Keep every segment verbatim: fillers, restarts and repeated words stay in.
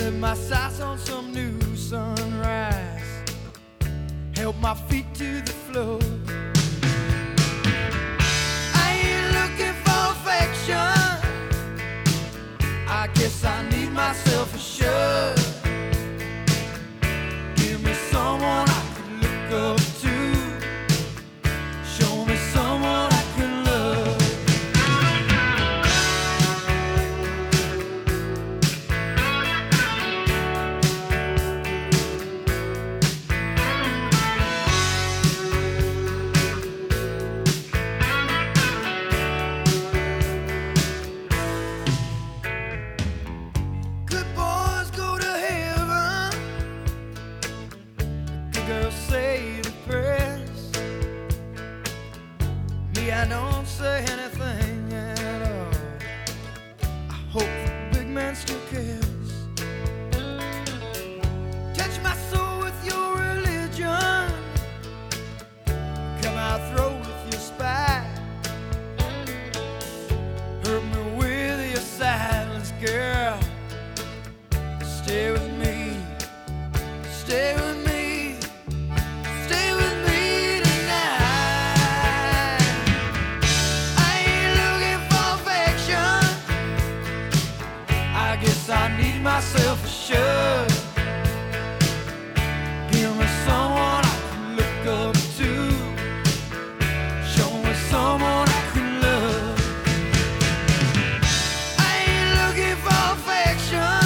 Set my sights on some new sunrise, help my feet to the floor. I ain't looking for affection, I guess I need myself a shove. Give me someone I can look up to, show me someone I can love. Good boys go to heaven, good girls say the prayers. Me, I don't say anything at all. I hope the big man still cares. Touch my soul with your religion, come out throat with your spite. Hurt me with your silence, girl. Stay with me, stay with me, stay with me tonight. I ain't looking for affection, I guess I need myself a shove. Give me someone I can look up to, show me someone I can love. I ain't looking for affection,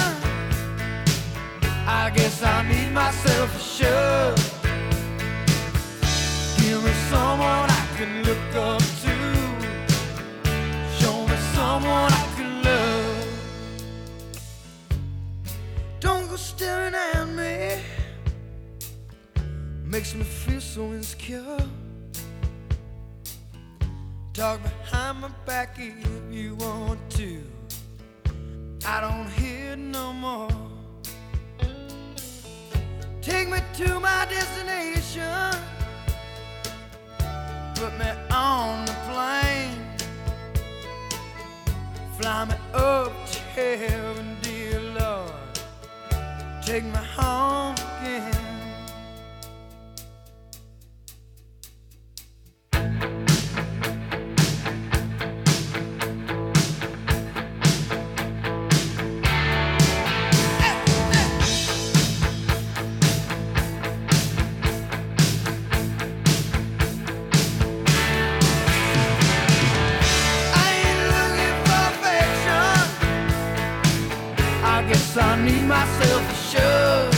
I guess I need myself a shove. Give me someone I can look up to, show me someone I can love. Don't go staring at me, makes me feel so insecure. Talk behind my back if you want to, I don't hear no more. Take me to my destination, put me on the plane, fly me up to heaven, dear Lord, take me home again. I guess I need myself a shove.